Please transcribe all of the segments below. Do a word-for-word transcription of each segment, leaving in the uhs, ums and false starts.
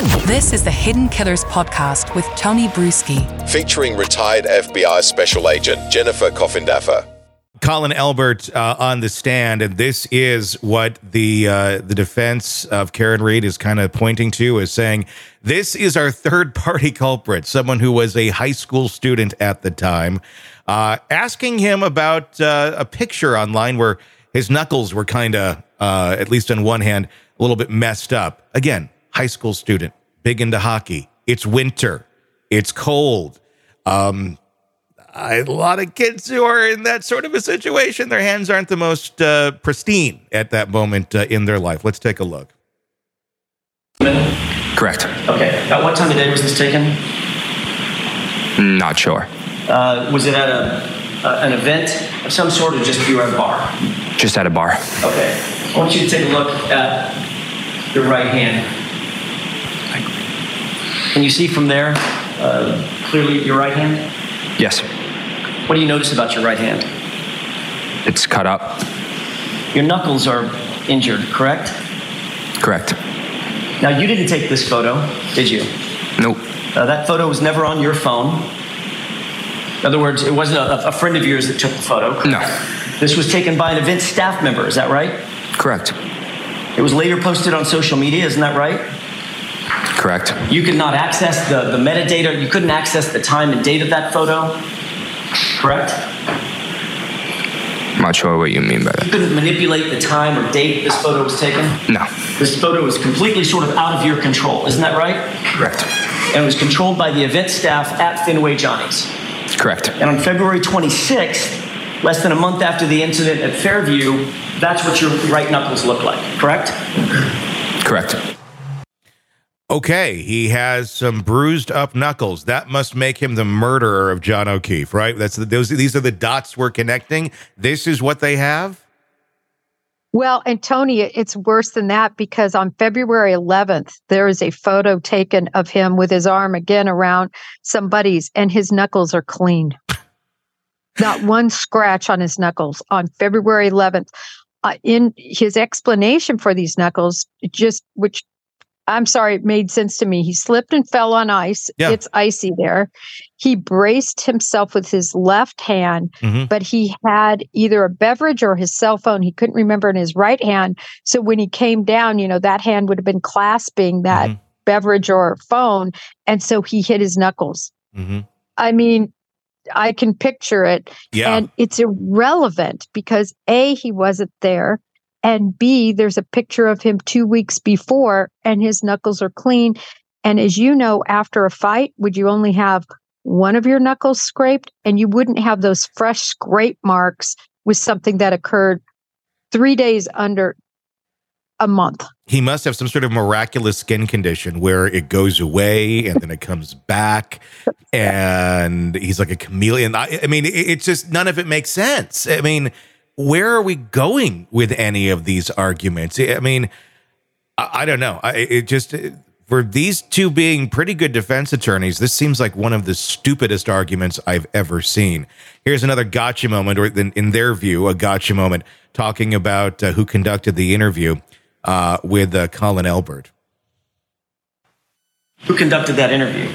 This is the Hidden Killers podcast with Tony Brueski, featuring retired F B I Special Agent Jennifer Coffindaffer. Colin Elbert uh, on the stand, and this is what the uh, the defense of Karen Read is kind of pointing to, is saying this is our third-party culprit, someone who was a high school student at the time, uh, asking him about uh, a picture online where his knuckles were kind of, uh, at least on one hand, a little bit messed up. Again, high school student, big into hockey. It's winter. It's cold. Um, a lot of kids who are in that sort of a situation, their hands aren't the most uh, pristine at that moment uh, in their life. Let's take a look. Correct. Okay. At what time of day was this taken? Not sure. Uh, was it at a, uh, an event of some sort, or just you were at a bar? Just at a bar. Okay. I want you to take a look at your right hand. Can you see from there uh, clearly your right hand? Yes. What do you notice about your right hand? It's cut up. Your knuckles are injured, correct? Correct. Now, you didn't take this photo, did you? Nope. Uh, that photo was never on your phone. In other words, it wasn't a, a friend of yours that took the photo, correct? No. This was taken by an event staff member, is that right? Correct. It was later posted on social media, isn't that right? Correct. You could not access the, the metadata, you couldn't access the time and date of that photo, correct? I'm not sure what you mean by You that. couldn't manipulate the time or date this photo was taken? No. This photo was completely sort of out of your control, isn't that right? Correct. And it was controlled by the event staff at Fenway Johnny's. Correct. And on February twenty-sixth, less than a month after the incident at Fairview, that's what your right knuckles look like, correct? Correct. Okay, he has some bruised up knuckles. That must make him the murderer of John O'Keefe, right? That's the, those. These are the dots we're connecting. This is what they have. Well, and Tony, it's worse than that, because on February eleventh, there is a photo taken of him with his arm again around somebody's, and his knuckles are clean. Not one scratch on his knuckles on February eleventh. Uh, in his explanation for these knuckles, just which I'm sorry, it made sense to me. He slipped and fell on ice. Yeah. It's icy there. He braced himself with his left hand, mm-hmm. but he had either a beverage or his cell phone, he couldn't remember, in his right hand. So when he came down, you know, that hand would have been clasping that mm-hmm. beverage or phone. And so he hit his knuckles. Mm-hmm. I mean, I can picture it. Yeah. And it's irrelevant because A, he wasn't there. And B, there's a picture of him two weeks before and his knuckles are clean. And as you know, after a fight, would you only have one of your knuckles scraped? And you wouldn't have those fresh scrape marks with something that occurred three days under a month. He must have some sort of miraculous skin condition where it goes away and then it comes back. And he's like a chameleon. I, I mean, it, it's just, none of it makes sense. I mean, where are we going with any of these arguments? I mean, I, I don't know. I, it just, for these two being pretty good defense attorneys, this seems like one of the stupidest arguments I've ever seen. Here's another gotcha moment, or in, in their view, a gotcha moment, talking about uh, who conducted the interview uh, with uh, Colin Elbert. Who conducted that interview?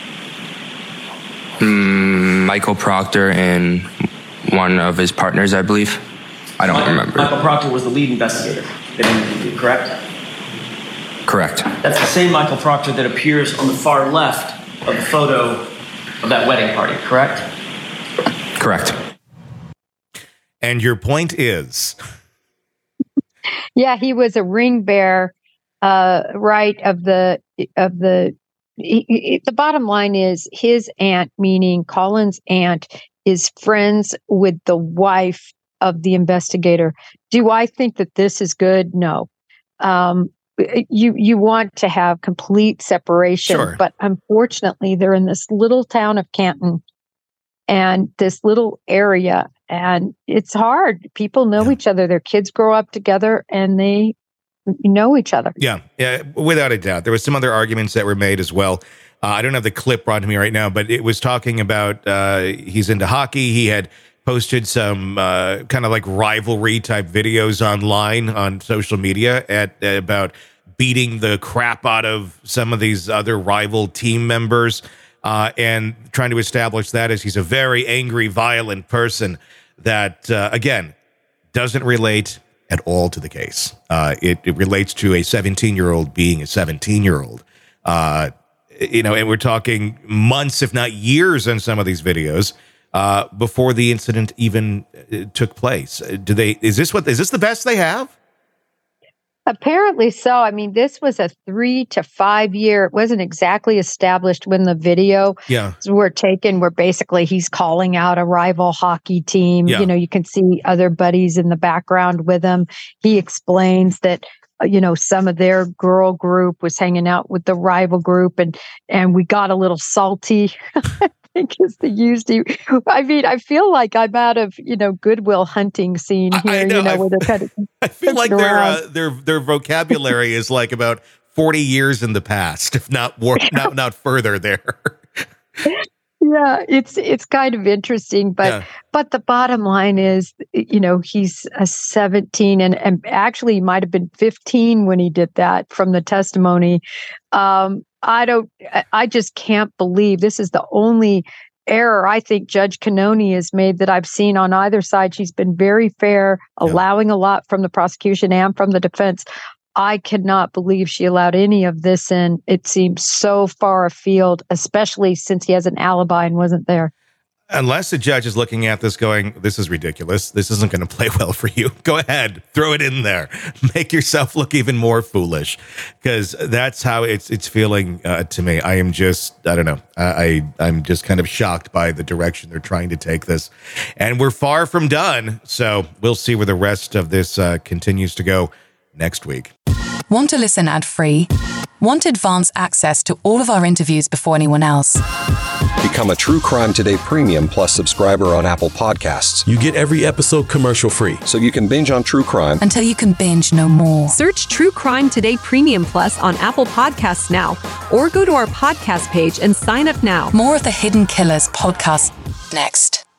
Mm, Michael Proctor and one of his partners, I believe. I don't Michael, remember. Michael Proctor was the lead investigator that interviewed you, correct? Correct. That's the same Michael Proctor that appears on the far left of the photo of that wedding party, correct? Correct. And your point is? Yeah, he was a ring bearer, uh, right, of the, of the, he, he, the bottom line is his aunt, meaning Colin's aunt, is friends with the wife of the investigator. Do I think that this is good? No. Um, you you want to have complete separation, sure. But unfortunately, they're in this little town of Canton and this little area, and it's hard. People know yeah. each other. Their kids grow up together, and they know each other. Yeah, yeah, without a doubt. There was some other arguments that were made as well. Uh, I don't have the clip brought to me right now, but it was talking about uh, he's into hockey. He had posted some uh, kind of like rivalry type videos online on social media at, at about beating the crap out of some of these other rival team members, uh, and trying to establish that as he's a very angry, violent person that, uh, again, doesn't relate at all to the case. Uh, it, it relates to a seventeen-year-old being a seventeen-year-old. Uh, you know, and we're talking months, if not years, in some of these videos uh, before the incident even uh, took place. Do they? Is this what? Is this the best they have? Apparently so. I mean, this was a three to five year. It wasn't exactly established when the video yeah. were taken, where basically he's calling out a rival hockey team. Yeah. You know, you can see other buddies in the background with him. He explains that, you know, some of their girl group was hanging out with the rival group, and and we got a little salty. I think is the used. I mean, I feel like I'm out of, you know, Goodwill Hunting scene here. I know, you know, I, where they're kind of. I feel like their uh, their their vocabulary is like about forty years in the past, if not more, not not further there. Yeah, it's it's kind of interesting, but yeah. but the bottom line is, you know, he's a seventeen, and, and actually he might have been fifteen when he did that from the testimony. Um, I don't, I just can't believe this is the only error I think Judge Cannone has made that I've seen on either side. She's been very fair, yeah. allowing a lot from the prosecution and from the defense. I cannot believe she allowed any of this in. It seems so far afield, especially since he has an alibi and wasn't there. Unless the judge is looking at this going, this is ridiculous. This isn't going to play well for you. Go ahead, throw it in there. Make yourself look even more foolish, because that's how it's it's feeling uh, to me. I am just, I don't know. I, I, I'm just kind of shocked by the direction they're trying to take this. And we're far from done. So we'll see where the rest of this uh, continues to go next week. Want to listen ad-free? Want advanced access to all of our interviews before anyone else? Become a True Crime Today Premium Plus subscriber on Apple Podcasts. You get every episode commercial-free, so you can binge on true crime until you can binge no more. Search True Crime Today Premium Plus on Apple Podcasts now, or go to our podcast page and sign up now. More of the Hidden Killers podcast next.